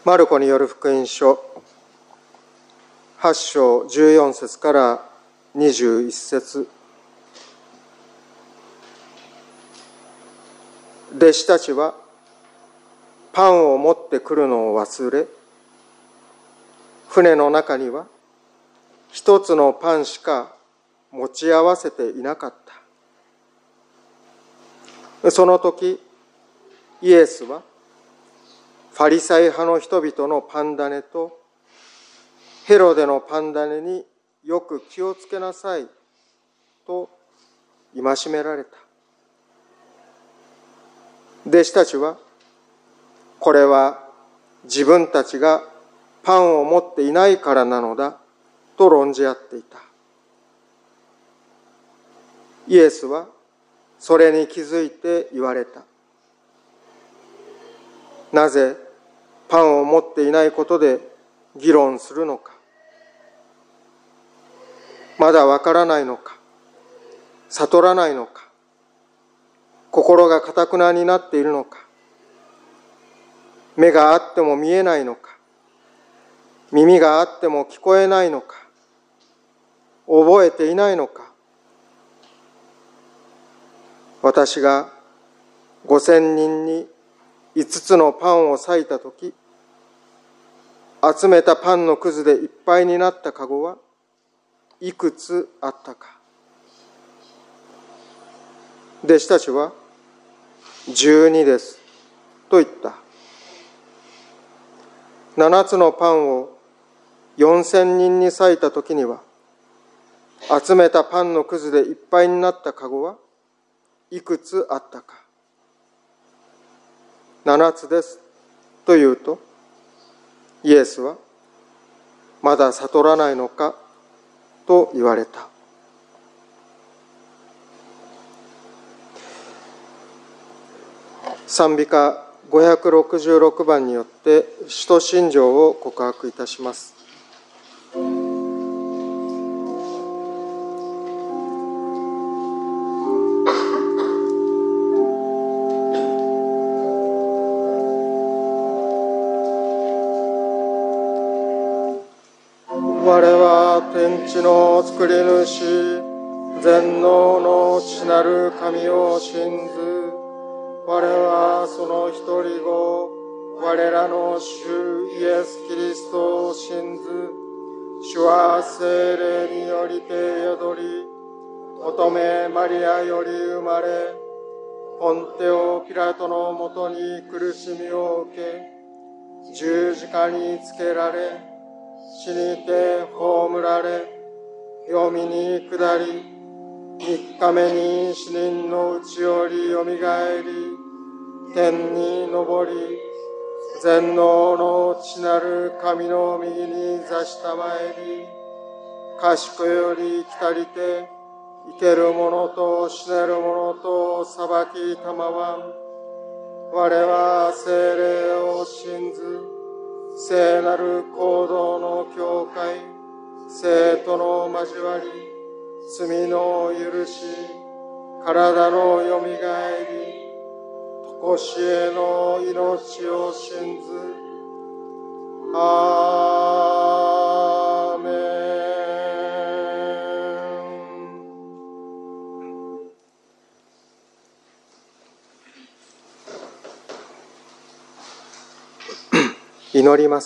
マルコによる福音書8章14節から21節。弟子たちはパンを持ってくるのを忘れ、船の中には一つのパンしか持ち合わせていなかった。その時、イエスはファリサイ派の人々のパン種とヘロデのパン種によく気をつけなさいと戒められた。弟子たちは、これは自分たちがパンを持っていないからなのだと論じ合っていた。イエスはそれに気づいて言われた。なぜパンを持っていないことで議論するのか。まだわからないのか。悟らないのか。心が頑なになっているのか。目があっても見えないのか。耳があっても聞こえないのか。覚えていないのか。私が5000人に5つのパンを裂いたとき、集めたパンのくずでいっぱいになったかごはいくつあったか。弟子たちは、12ですと言った。7つのパンを4000人に裂いたときには、集めたパンのくずでいっぱいになったかごはいくつあったか。7つですと言うと、イエスは、まだ悟らないのかと言われた。賛美歌566番によって使徒信条を告白いたします。我は天地の作り主、全能の父なる神を信ず。我はその一人子、我らの主イエス・キリストを信ず。主は聖霊によりて宿り、乙女マリアより生まれ、ポンテオ・ピラトのもとに苦しみを受け、十字架につけられ、死にて葬られ、黄泉に下り、3日目に死人のうちよりよみがえり、天に昇り、全能の父なる神の右に座したまえり、賢より来たりて、生ける者と死ねる者と裁きたまわん。我は聖霊を信ず、聖なる行動の教会、聖との交わり、罪の許し、体のよみがえり、常しえの命を信ず。アーメン。祈ります。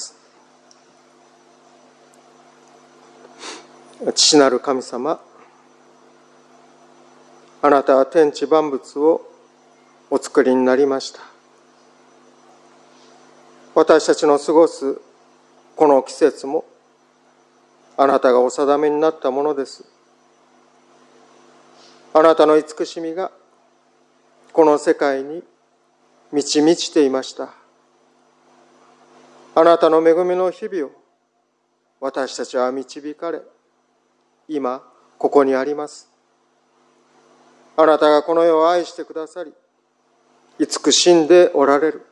父なる神様、あなたは天地万物をお作りになりました。私たちの過ごすこの季節もあなたがお定めになったものです。あなたの慈しみがこの世界に満ち満ちていました。あなたの恵みの日々を私たちは導かれ、今ここにあります。あなたがこの世を愛してくださり、慈しんでおられる。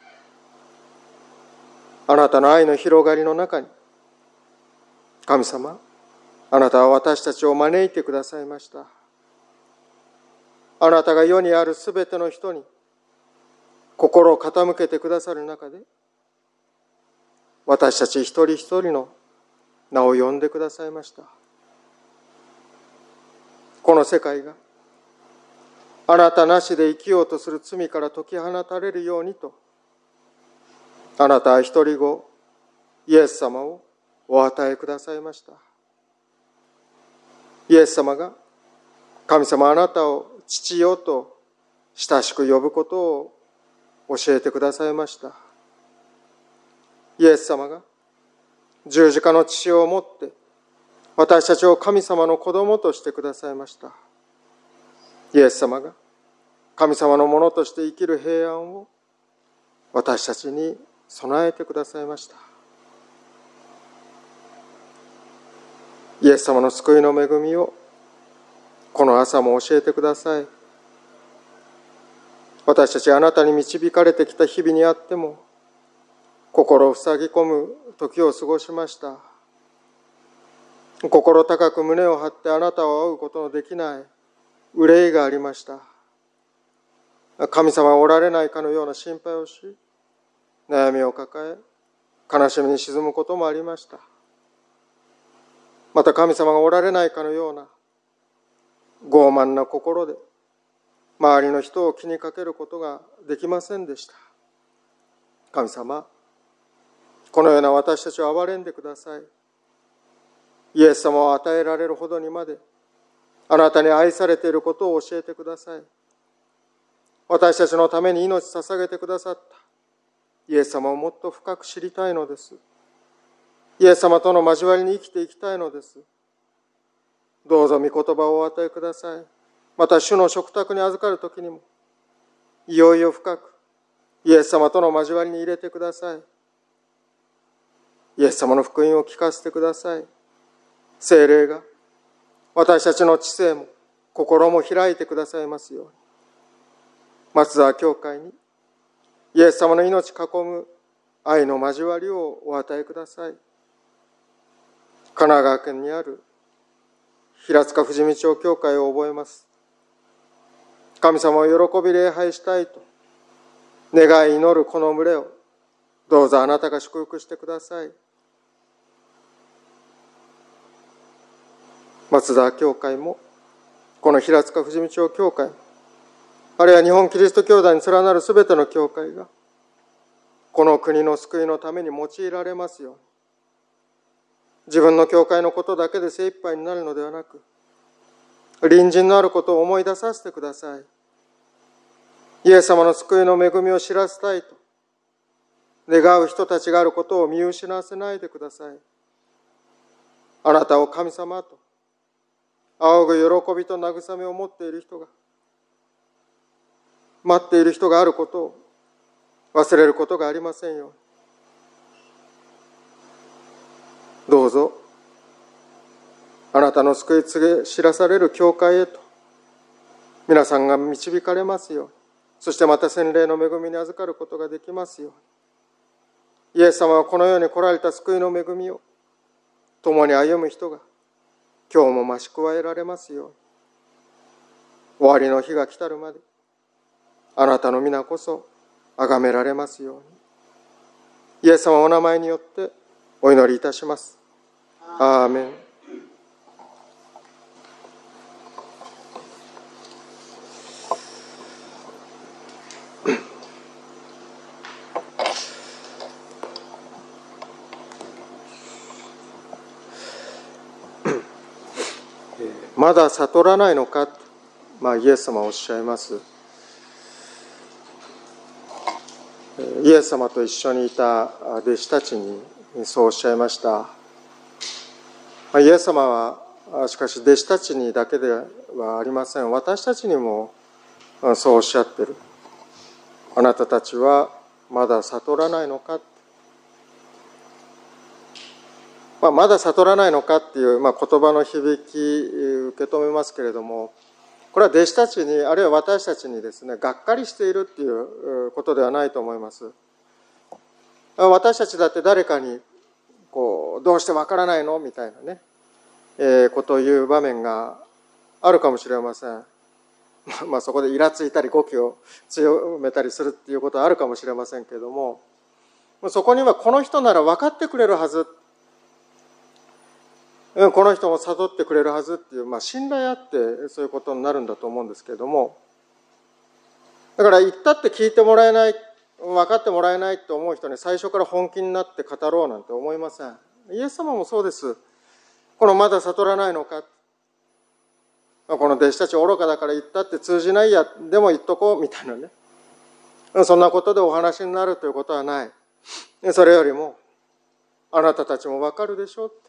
あなたの愛の広がりの中に、神様、あなたは私たちを招いてくださいました。あなたが世にあるすべての人に心を傾けてくださる中で、 私たち一人一人の名を呼んでくださいました。この世界があなたなしで生きようとする罪から解き放たれるようにと、あなたは一人子イエス様をお与えくださいました。イエス様が神様あなたを父よと親しく呼ぶことを教えてくださいました。イエス様が十字架の血をもって私たちを神様の子供としてくださいました。イエス様が神様のものとして生きる平安を私たちに備えてくださいました。イエス様の救いの恵みをこの朝も教えてください。私たちあなたに導かれてきた日々にあっても、心を塞ぎ込む時を過ごしました。心高く胸を張ってあなたを会うことのできない憂いがありました。神様がおられないかのような心配をし、悩みを抱え、悲しみに沈むこともありました。また神様がおられないかのような傲慢な心で周りの人を気にかけることができませんでした。神様、このような私たちを憐れんでください。イエス様を与えられるほどにまであなたに愛されていることを教えてください。私たちのために命を捧げてくださったイエス様をもっと深く知りたいのです。イエス様との交わりに生きていきたいのです。どうぞ御言葉をお与えください。また主の食卓に預かるときにもいよいよ深くイエス様との交わりに入れてください。イエス様の福音を聞かせてください。聖霊が私たちの知性も心も開いてくださいますように。松沢教会にイエス様の命囲む愛の交わりをお与えください。神奈川県にある平塚富士見町教会を覚えます。神様を喜び礼拝したいと願い祈るこの群れをどうぞあなたが祝福してください。松田教会もこの平塚富士見町教会もあるいは日本キリスト教団に連なるすべての教会がこの国の救いのために用いられますように、自分の教会のことだけで精一杯になるのではなく、隣人のあることを思い出させてください。イエス様の救いの恵みを知らせたいと願う人たちがあることを見失わせないでください。あなたを神様と仰ぐ喜びと慰めを持っている人が、待っている人があることを忘れることがありませんように。どうぞあなたの救い告げ知らされる教会へと皆さんが導かれますように、そしてまた洗礼の恵みに預かることができますように。イエス様はこの世に来られた救いの恵みを共に歩む人が今日も増し加えられますように。終わりの日が来たるまであなたの皆こそ崇められますように。イエス様お名前によってお祈りいたします。アーメン。まだ悟らないのか、イエス様はおっしゃいます。イエス様と一緒にいた弟子たちにそうおっしゃいました。イエス様はしかし弟子たちにだけではありません。私たちにもそうおっしゃってる。あなたたちはまだ悟らないのか。まだ悟らないのかっていう、言葉の響き受け止めますけれども、これは弟子たちにあるいは私たちにですね、がっかりしているっていうことではないと思います。私たちだって誰かにどうしてわからないのみたいなね、ことを言う場面があるかもしれません。そこでイラついたり語気を強めたりするっていうことはあるかもしれませんけれども、 そこにはこの人なら分かってくれるはず、この人も悟ってくれるはずっていう、信頼あってそういうことになるんだと思うんですけれども、だから言ったって聞いてもらえない、分かってもらえないと思う人に最初から本気になって語ろうなんて思いません。イエス様もそうです。このまだ悟らないのか、この弟子たち愚かだから言ったって通じないや、でも言っとこうみたいなね、そんなことでお話になるということはない。それよりもあなたたちも分かるでしょう、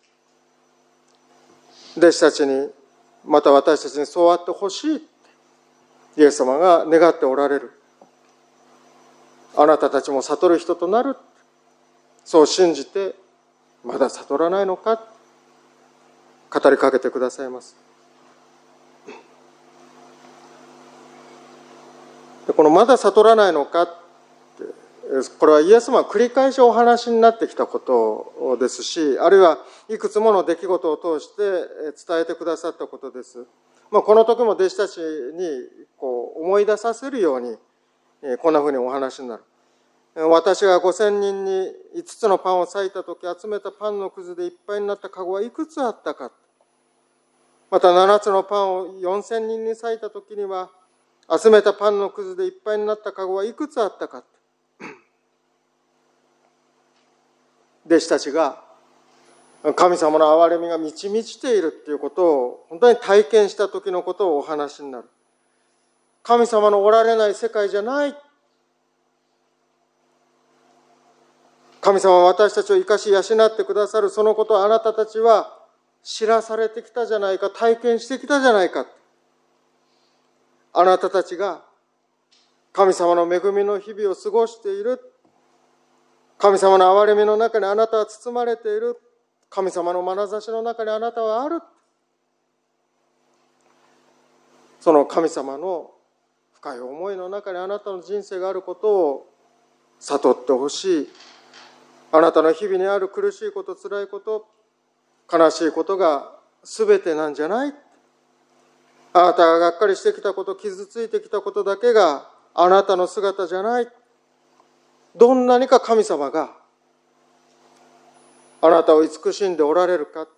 弟子たちにまた私たちにそうあってほしい、イエス様が願っておられる。あなたたちも悟る人となる、そう信じてまだ悟らないのか、語りかけてくださいます。でこのまだ悟らないのかって、これはイエス様が繰り返しお話になってきたことですし、あるいはいくつもの出来事を通して伝えてくださったことです。この時も弟子たちに思い出させるようにこんなふうにお話になる。私が5000人に5つのパンを裂いた時、集めたパンのくずでいっぱいになったかごはいくつあったか。また7つのパンを4000人に裂いた時には、集めたパンのくずでいっぱいになったかごはいくつあったか。弟子たちが神様の憐れみが満ち満ちているということを本当に体験した時のことをお話になる。神様のおられない世界じゃない。神様は私たちを生かし養ってくださる、そのことをあなたたちは知らされてきたじゃないか、体験してきたじゃないか。あなたたちが神様の恵みの日々を過ごしている。神様の憐れみの中にあなたは包まれている。神様の眼差しの中にあなたはある。その神様の深い思いの中にあなたの人生があることを悟ってほしい。あなたの日々にある苦しいこと、辛いこと、悲しいことが全てなんじゃない。あなたががっかりしてきたこと、傷ついてきたことだけがあなたの姿じゃない。どんなにか神様があなたを慈しんでおられるか。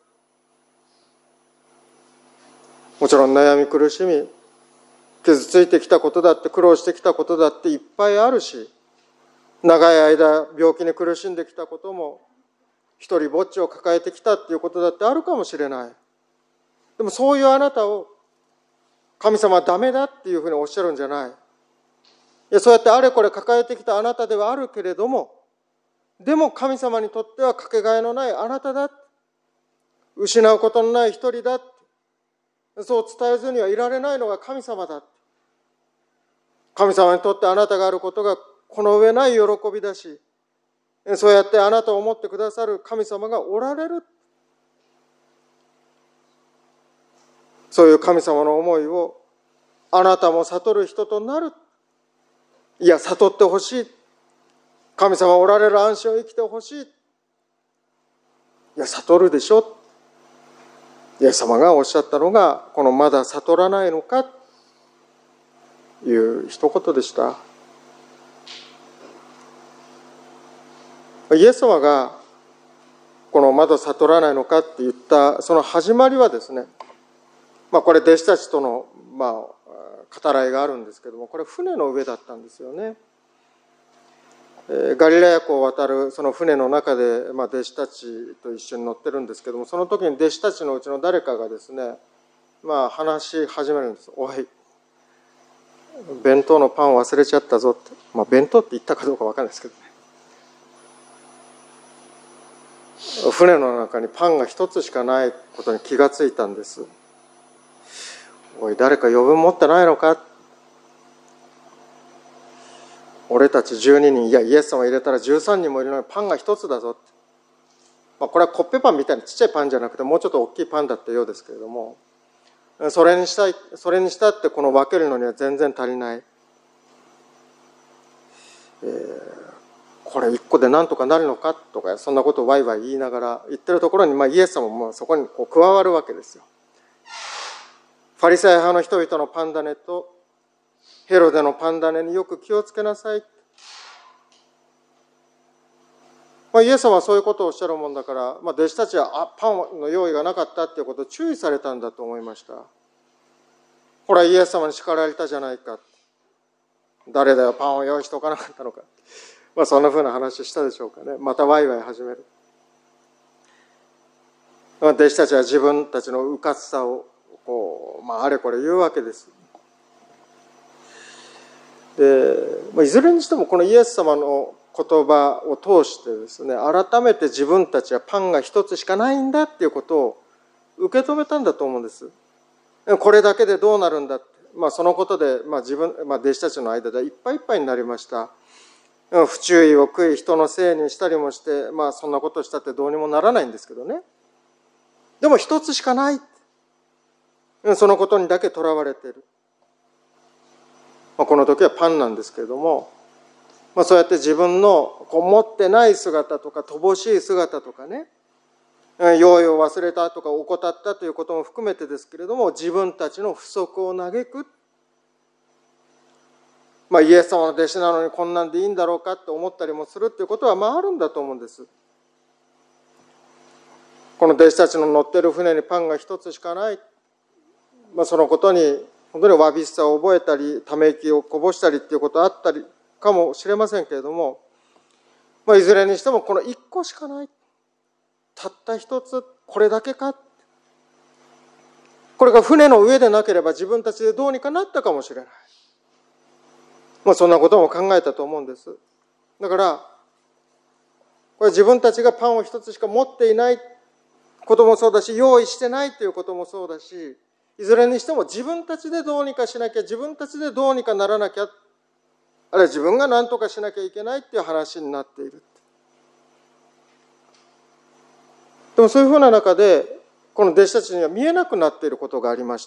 もちろん悩み苦しみ、傷ついてきたことだって、苦労してきたことだっていっぱいあるし、長い間病気に苦しんできたことも、一人ぼっちを抱えてきたっていうことだってあるかもしれない。でもそういうあなたを神様はダメだっていうふうにおっしゃるんじゃない。いや、そうやってあれこれ抱えてきたあなたではあるけれども、でも神様にとってはかけがえのないあなただ。失うことのない一人だ。そう伝えずにはいられないのが神様だ。神様にとってあなたがあることがこの上ない喜びだし、そうやってあなたを思ってくださる神様がおられる。そういう神様の思いをあなたも悟る人となる。いや、悟ってほしい。神様おられる安心を生きてほしい。いや、悟るでしょ。イエス様がおっしゃったのが、このまだ悟らないのかという一言でした。イエス様がこのまだ悟らないのかって言ったその始まりはですね、これ弟子たちとの語らいがあるんですけども、これ船の上だったんですよね。ガリラヤ湖を渡るその船の中で、弟子たちと一緒に乗ってるんですけども、その時に弟子たちのうちの誰かがですね、話し始めるんです。おい、弁当のパン忘れちゃったぞって。弁当って言ったかどうか分かんないですけどね。船の中にパンが一つしかないことに気がついたんです。おい、誰か余分持ってないのか。俺たち12人、いやイエス様入れたら13人もいるのにパンが一つだぞって。これはコッペパンみたいなちっちゃいパンじゃなくてもうちょっと大きいパンだったようですけれども、それにしたってこの分けるのには全然足りない。これ1個で何とかなるのかとか、そんなことをワイワイ言いながら言ってるところに、イエス様もそこに加わるわけですよ。ファリサイ派の人々のパン種とヘロデのパン種によく気をつけなさい。 イエス様はそういうことをおっしゃるもんだから、弟子たちはパンの用意がなかったっていうことを注意されたんだと思いました。これはイエス様に叱られたじゃないか。誰だよ、パンを用意しておかなかったのか。そんなふうな話したでしょうかね。またワイワイ始める。弟子たちは自分たちのうかつさをあれこれ言うわけです。で、いずれにしてもこのイエス様の言葉を通してですね、改めて自分たちはパンが一つしかないんだっていうことを受け止めたんだと思うんです。これだけでどうなるんだって、そのことで弟子たちの間でいっぱいいっぱいになりました。不注意を悔い人のせいにしたりもして、そんなことしたってどうにもならないんですけどね。でも一つしかない。そのことにだけとらわれている。この時はパンなんですけれども、そうやって自分の持ってない姿とか乏しい姿とかね、用意を忘れたとか怠ったということも含めてですけれども、自分たちの不足を嘆く。イエス様の弟子なのにこんなんでいいんだろうかって思ったりもするっていうことはあるんだと思うんです。この弟子たちの乗っている船にパンが一つしかない。そのことに本当にわびしさを覚えたり、ため息をこぼしたりっていうことはあったりかもしれませんけれども、いずれにしてもこの一個しかない。たった一つ、これだけか。これが船の上でなければ自分たちでどうにかなったかもしれない。そんなことも考えたと思うんです。だから、これ自分たちがパンを一つしか持っていないこともそうだし、用意してないということもそうだし、いずれにしても自分たちでどうにかしなきゃ、自分たちでどうにかならなきゃ、あるいは自分が何とかしなきゃいけないっていう話になっている。でもそういうふうな中で、この弟子たちには見えなくなっていることがありました。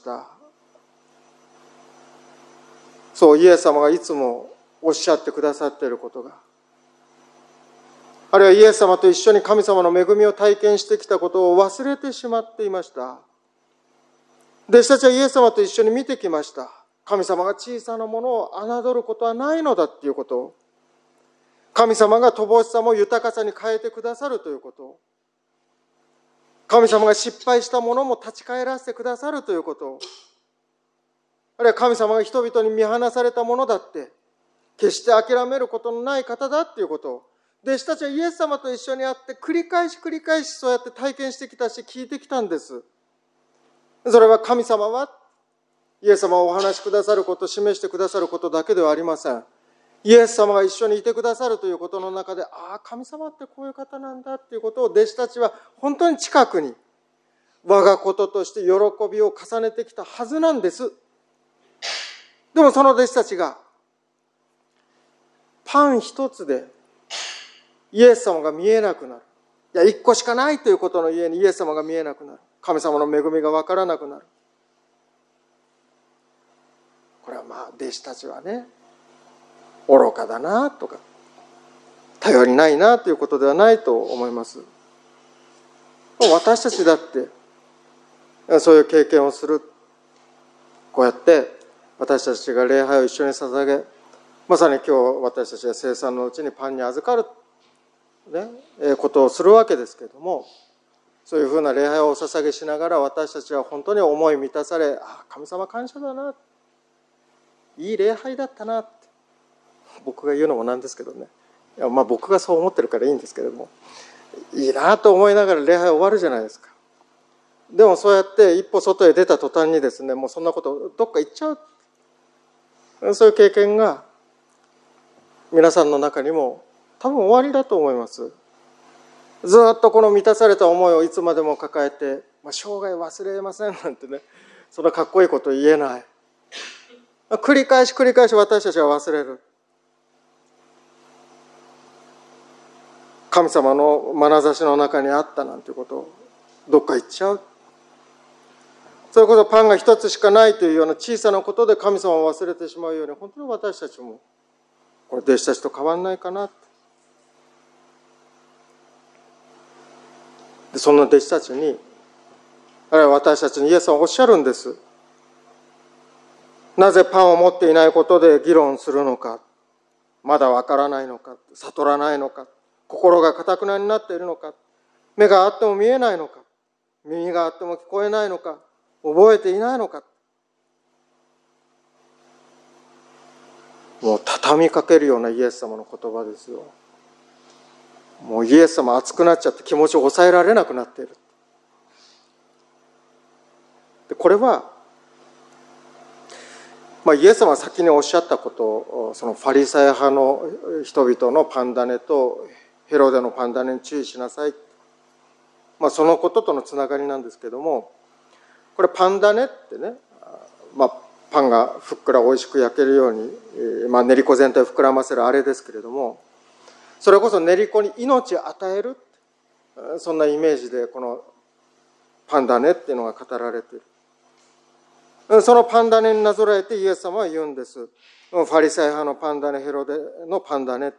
そう、イエス様がいつもおっしゃってくださっていることが、あるいはイエス様と一緒に神様の恵みを体験してきたことを忘れてしまっていました。弟子たちはイエス様と一緒に見てきました。神様が小さなものを侮ることはないのだっていうことを、神様が乏しさも豊かさに変えてくださるということを、神様が失敗したものも立ち返らせてくださるということを、あるいは神様が人々に見放されたものだって決して諦めることのない方だっていうことを、弟子たちはイエス様と一緒に会って繰り返しそうやって体験してきたし聞いてきたんです。それは神様はイエス様をお話しくださること、示してくださることだけではありません。イエス様が一緒にいてくださるということの中で、神様ってこういう方なんだっていうことを弟子たちは本当に近くに我がこととして喜びを重ねてきたはずなんです。でもその弟子たちがパン一つでイエス様が見えなくなる。一個しかないということのゆえにイエス様が見えなくなる。神様の恵みが分からなくなる。これは弟子たちはね、愚かだなとか頼りないなということではないと思います。私たちだってそういう経験をする。こうやって私たちが礼拝を一緒に捧げ、まさに今日私たちが聖餐のうちにパンに預かる、ことをするわけですけれども、そういうふうな礼拝をお捧げしながら私たちは本当に思い満たされ、神様感謝だな、いい礼拝だったなって僕が言うのもなんですけどね、僕がそう思ってるからいいんですけれども、いいなと思いながら礼拝終わるじゃないですか。でもそうやって一歩外へ出た途端にですね、もうそんなことどっか行っちゃう、そういう経験が皆さんの中にも多分終わりだと思います。ずっとこの満たされた思いをいつまでも抱えて、生涯忘れませんなんてね、そんなかっこいいこと言えない。繰り返し私たちは忘れる。神様の眼差しの中にあったなんていうことをどっか行っちゃう。それこそパンが一つしかないというような小さなことで神様を忘れてしまうように、本当に私たちもこれ弟子たちと変わらないかな。でそんな弟子たちに、あるいは私たちにイエスはおっしゃるんです。なぜパンを持っていないことで議論するのか、まだわからないのか、悟らないのか、 心が堅くなになっているのか、目があっても見えないのか、耳があっても聞こえないのか、覚えていないのか。もう畳みかけるようなイエス様の言葉ですよ。もうイエス様熱くなっちゃって気持ちを抑えられなくなっている。でこれは、イエス様が先におっしゃったことを、そのファリサイ派の人々のパンダネとヘロデのパンダネに注意しなさい。そのこととのつながりなんですけども、これパンダネってね、パンがふっくら美味しく焼けるように、練り粉全体を膨らませるあれですけれども、それこそ練り粉に命を与える、そんなイメージでこのパンダネっていうのが語られている。そのパンダネになぞらえてイエス様は言うんです。ファリサイ派のパンダネ、ヘロデのパンダネって。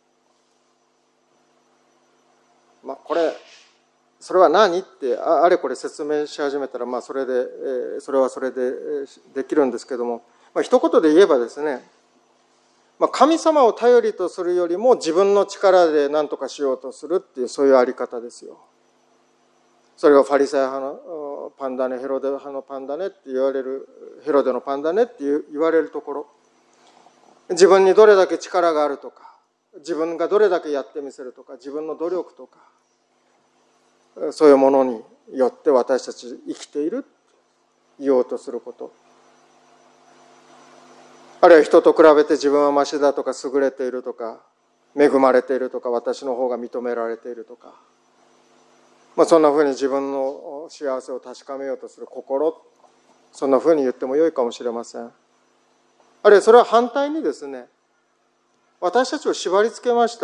それは何ってあれこれ説明し始めたら、それはそれでできるんですけども、一言で言えばですね、神様を頼りとするよりも自分の力で何とかしようとするっていう、そういうあり方ですよ。それがファリサイ派のパンダネ、ヘロデ派のパンダネって言われる、ヘロデのパンダネって言われるところ、自分にどれだけ力があるとか、自分がどれだけやってみせるとか、自分の努力とか、そういうものによって私たち生きていると言おうとすること、あるいは人と比べて自分はマシだとか、優れているとか、恵まれているとか、私の方が認められているとか、そんなふうに自分の幸せを確かめようとする心、そんなふうに言ってもよいかもしれません。あるいはそれは反対にですね、私たちを縛り付けました。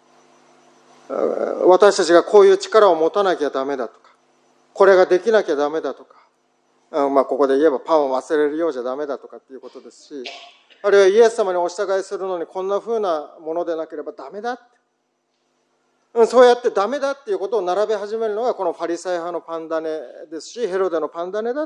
私たちがこういう力を持たなきゃダメだとか、これができなきゃダメだとか、ここで言えばパンを忘れるようじゃダメだとかっていうことですし、あるいはイエス様にお従いするのにこんなふうなものでなければダメだって、そうやってダメだっていうことを並べ始めるのがこのファリサイ派のパンダネですし、ヘロデのパンダネだ。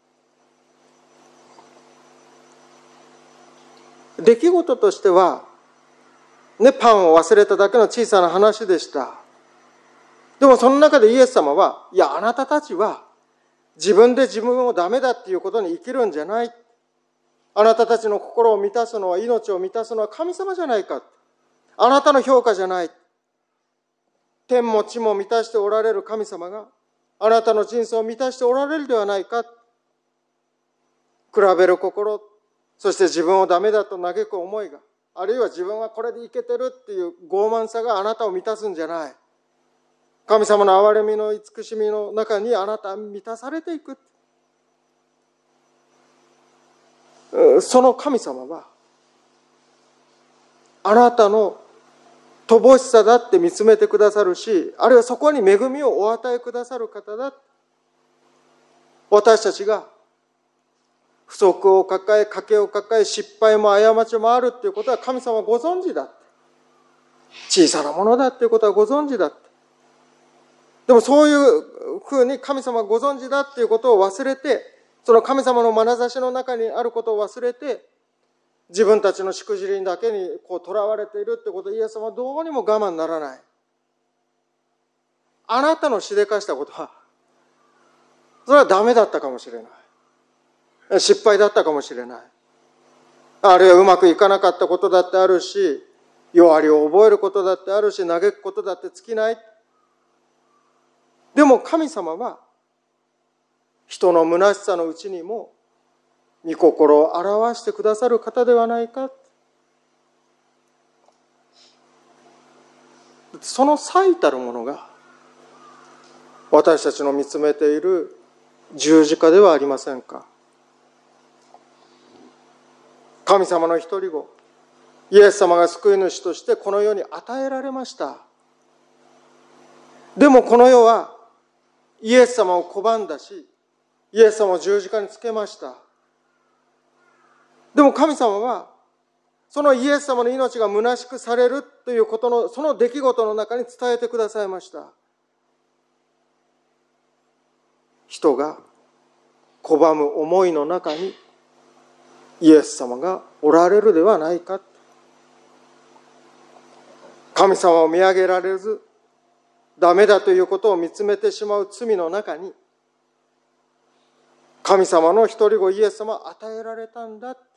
出来事としてはパンを忘れただけの小さな話でした。でもその中でイエス様は、いや、あなたたちは自分で自分をダメだっていうことに生きるんじゃない。あなたたちの心を満たすのは、命を満たすのは神様じゃないか。あなたの評価じゃない。天も地も満たしておられる神様があなたの人生を満たしておられるではないか。比べる心、そして自分をダメだと嘆く思いが、あるいは自分はこれでいけてるっていう傲慢さがあなたを満たすんじゃない。神様の憐れみの慈しみの中にあなたは満たされていく。その神様はあなたの乏しさだって見つめてくださるし、あるいはそこに恵みをお与えくださる方だ。私たちが不足を抱え、賭けを抱え、失敗も過ちもあるっていうことは神様はご存知だって。小さなものだっていうことはご存知だって。でもそういうふうに神様がご存知だっていうことを忘れて、その神様の眼差しの中にあることを忘れて、自分たちのしくじりだけにとらわれているってことをイエス様はどうにも我慢ならない。あなたのしでかしたことは、それはダメだったかもしれない。失敗だったかもしれない。あるいはうまくいかなかったことだってあるし、弱りを覚えることだってあるし、嘆くことだって尽きない。でも神様は、人の虚しさのうちにも、御心を表してくださる方ではないか。その最たるものが、私たちの見つめている十字架ではありませんか。神様の一人子、イエス様が救い主としてこの世に与えられました。でもこの世はイエス様を拒んだし、イエス様を十字架につけました。でも神様はそのイエス様の命が虚しくされるということのその出来事の中に伝えてくださいました。人が拒む思いの中にイエス様がおられるではないか。神神様を見上げられず、ダメだということを見つめてしまう罪の中に、神様の一人子イエス様は与えられたんだ。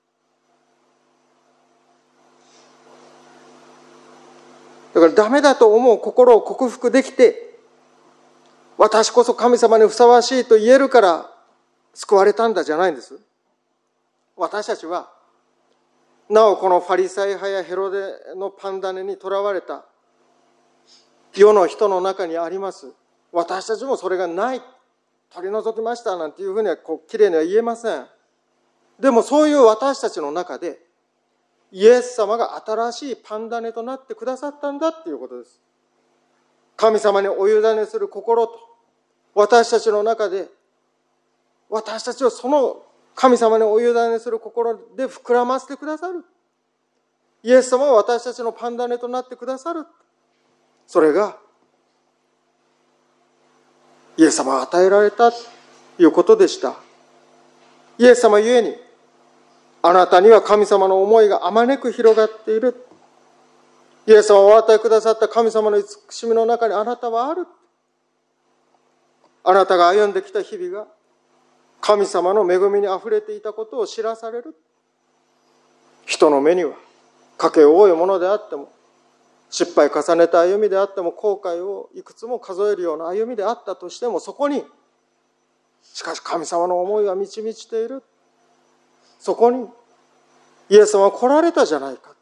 だからダメだと思う心を克服できて、私こそ神様にふさわしいと言えるから救われたんだじゃないんです。私たちは、なおこのファリサイ派やヘロデのパンダネにとらわれた世の人の中にあります。私たちもそれがない、取り除きましたなんていうふうにはきれいには言えません。でもそういう私たちの中で、イエス様が新しいパンダネとなってくださったんだっていうことです。神様にお委ねする心と、私たちの中で、私たちをその神様にお委ねする心で膨らませてくださる。イエス様は私たちのパンダネとなってくださる。それが、イエス様が与えられたということでした。イエス様ゆえに、あなたには神様の思いがあまねく広がっている。イエス様をお与えくださった神様の慈しみの中にあなたはある。あなたが歩んできた日々が神様の恵みにあふれていたことを知らされる。人の目には賭け多いものであっても、失敗重ねた歩みであっても、後悔をいくつも数えるような歩みであったとしても、そこにしかし神様の思いが満ち満ちている。そこにイエス様は来られたじゃないか。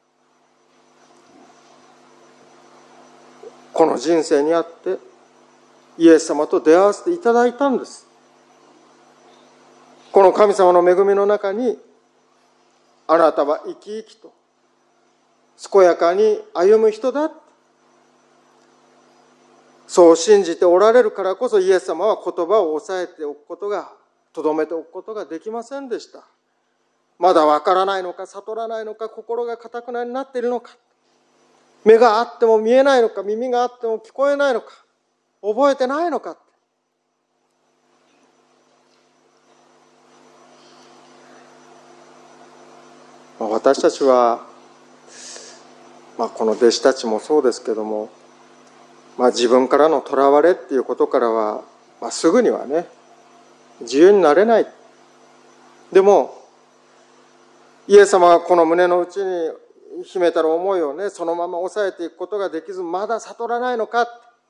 この人生にあってイエス様と出会わせていただいたんです。この神様の恵みの中に、あなたは生き生きと健やかに歩む人だ、そう信じておられるからこそ、イエス様は言葉を抑えておくことが、留めておくことができませんでした。まだわからないのか、悟らないのか、心が堅くなになっているのか、目があっても見えないのか、耳があっても聞こえないのか、覚えてないのか。私たちは、この弟子たちもそうですけども、自分からのとらわれっていうことからは、すぐにはね、自由になれない。でも、イエス様がこの胸の内に秘めたる思いをね、そのまま抑えていくことができず、まだ悟らないのか。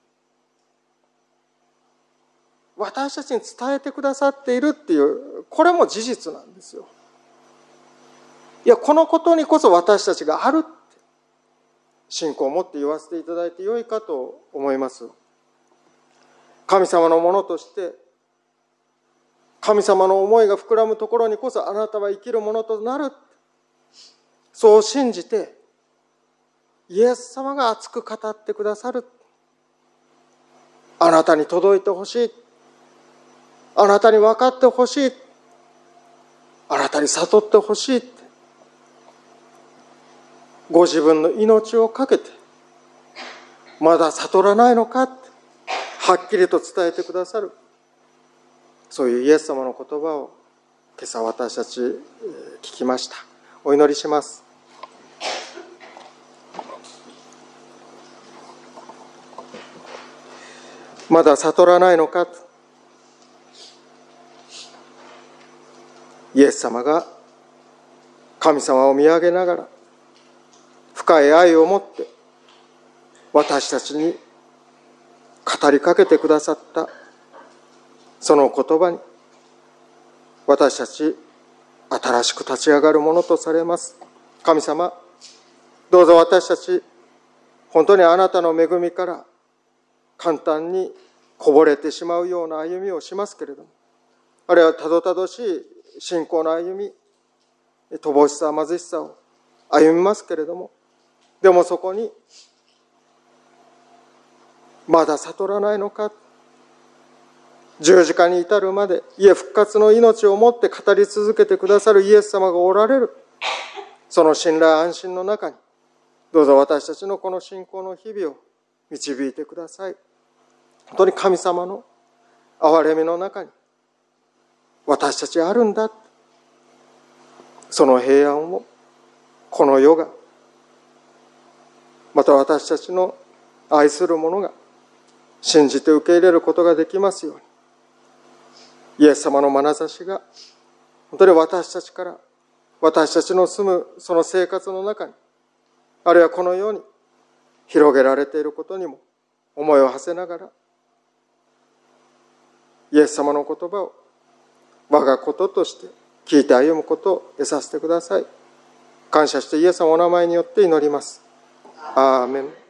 私たちに伝えてくださっているっていう、これも事実なんですよ。いや、このことにこそ私たちがあるって信仰を持って言わせていただいてよいかと思います。神様のものとして神様の思いが膨らむところにこそあなたは生きるものとなる、そう信じてイエス様が熱く語ってくださる。あなたに届いてほしい、あなたに分かってほしい、あなたに悟ってほしいって、ご自分の命をかけて、まだ悟らないのかってはっきりと伝えてくださる、そういうイエス様の言葉を今朝私たち聞きました。お祈りします。まだ悟らないのか、イエス様が神様を見上げながら深い愛を持って私たちに語りかけてくださったその言葉に、私たち新しく立ち上がるものとされます。神様、どうぞ私たち本当にあなたの恵みから簡単にこぼれてしまうような歩みをしますけれども、あるいはたどたどしい信仰の歩み、乏しさ貧しさを歩みますけれども、でもそこにまだ悟らないのか、十字架に至るまで復活の命をもって語り続けてくださるイエス様がおられる、その信頼安心の中にどうぞ私たちのこの信仰の日々を導いてください。本当に神様の憐れみの中に私たちあるんだ、その平安をこの世がまた私たちの愛する者が信じて受け入れることができますように、イエス様の眼差しが本当に私たちから私たちの住むその生活の中に、あるいはこの世に広げられていることにも思いを馳せながら、イエス様の言葉を我がこととして聞いて歩むことを得させてください。感謝してイエス様のお名前によって祈ります。アーメン。